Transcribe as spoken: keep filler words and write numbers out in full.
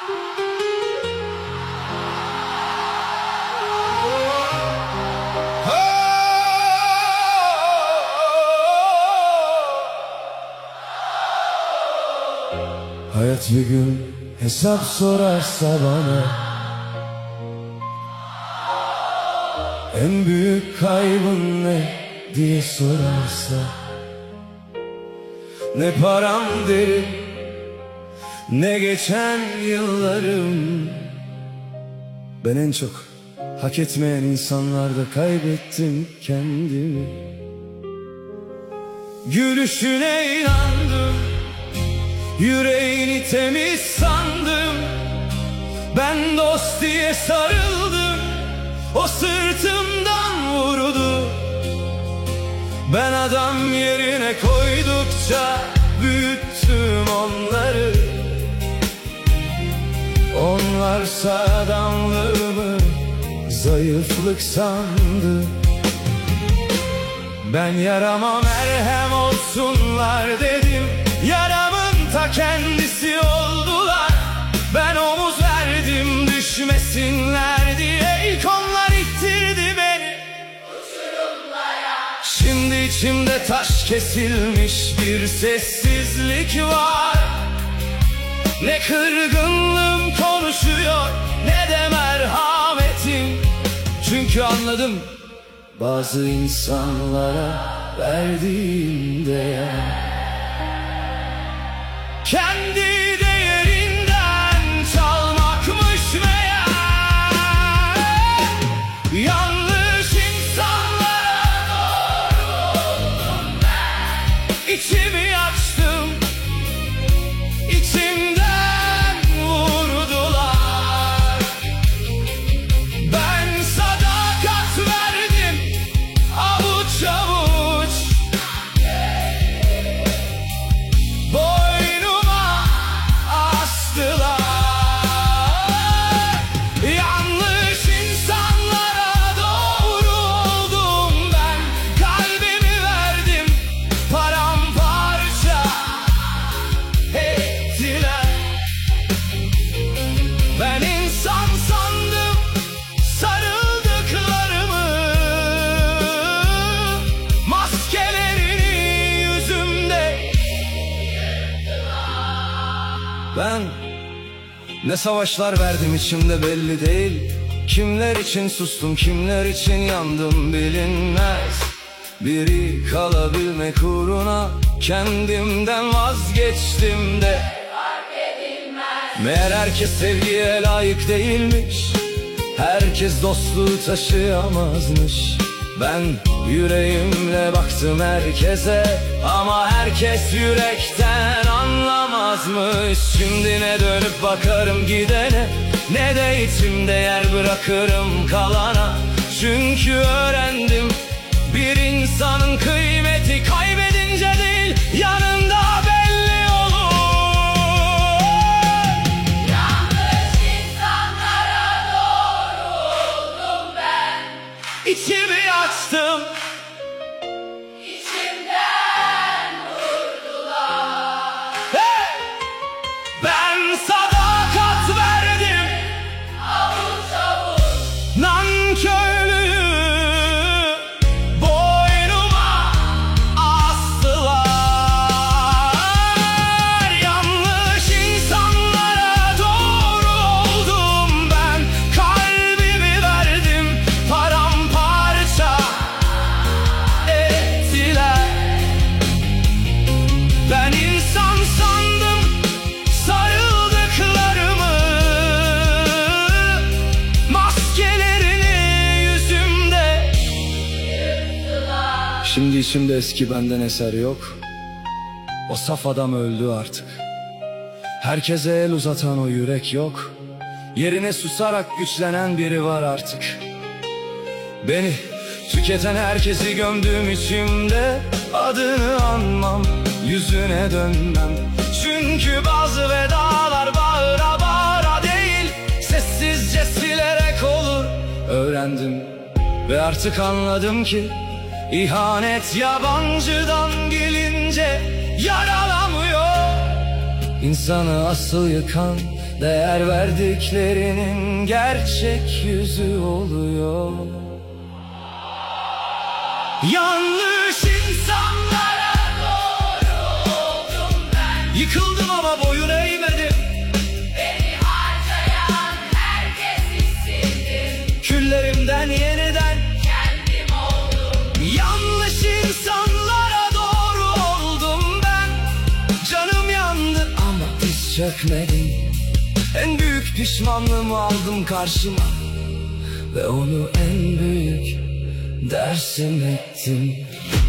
Hayat bir gün hesap sorarsa bana, en büyük kaybın ne diye sorarsa, ne param derim, ne geçen yıllarım. Ben en çok hak etmeyen insanlarda kaybettim kendimi. Gülüşüne inandım, yüreğini temiz sandım. Ben dost diye sarıldım, o sırtımdan vurdu. Ben adam yerine koydukça büyüttüm onları. Onlarsa adamlığımı zayıflık sandı. Ben yarama merhem olsunlar dedim, yaramın ta kendisi oldular. Ben omuz verdim düşmesinler diye, ilk onlar ittirdi beni uçurumlara. Şimdi içimde taş kesilmiş bir sessizlik var. Ne kırgınlığım konuşuyor, ne de merhametim. Çünkü anladım bazı insanlara verdiğim değer kendi değerinden çalmakmış meğer. Yanlış insanlara doğru oldum ben. İçimi açtım, içimden vurdular. Ben sadakat verdim avuç avuç. Boynuma astılar. Yanlış insanlara doğru oldum ben. Kalbimi verdim paramparça ettiler. Ben insan sandım sarıldıklarımı, maskelerini yüzümde. Ben ne savaşlar verdim içimde belli değil. Kimler için sustum, kimler için yandım bilinmez. Biri kalabilmek uğruna kendimden vazgeçtim de. Meğer herkes sevgiye layık değilmiş, herkes dostluğu taşıyamazmış. Ben yüreğimle baktım herkese, ama herkes yürekten anlamazmış. Şimdi ne dönüp bakarım gidene, ne de içimde yer bırakırım kalana. Çünkü öğrendim bir insanın kıymeti kaybedince değil, yanında belli olur. Yanlış insanlara doğru oldum ben. İçimi açtım, İçimden vurdular. hey! Ben sadakat verdim Avuç avuç. nankörlüğü boynuma astılar. Yanlış insanlara doğru oldum ben. Kalbimi verdim paramparça ettiler. Ben insan sandım sarıldıklarımı, maskelerini yüzümde. Şimdi içimde eski benden eser yok. O saf adam öldü artık. Herkese el uzatan o yürek yok. Yerine susarak güçlenen biri var artık. Beni tüketen herkesi gömdüğüm içimde, adını anmam, yüzüne dönmem. Çünkü bazı vedalar bağıra bağıra değil, sessizce silerek olur. Öğrendim ve artık anladım ki ihanet yabancıdan gelince yaralamıyor. İnsanı asıl yıkan Değer verdiklerinin gerçek yüzü oluyor. Yanlış insanlara doğru oldum ben. yıkıldım ama boyun eğmedim. Beni harcayan herkesi sildim. Küllerimden yeniden Kendim oldum. yanlış insanlara doğru oldum ben. Canım yandı ama diz çökmedim. En büyük pişmanlığımı aldım karşıma ve onu en büyük dersim ettim.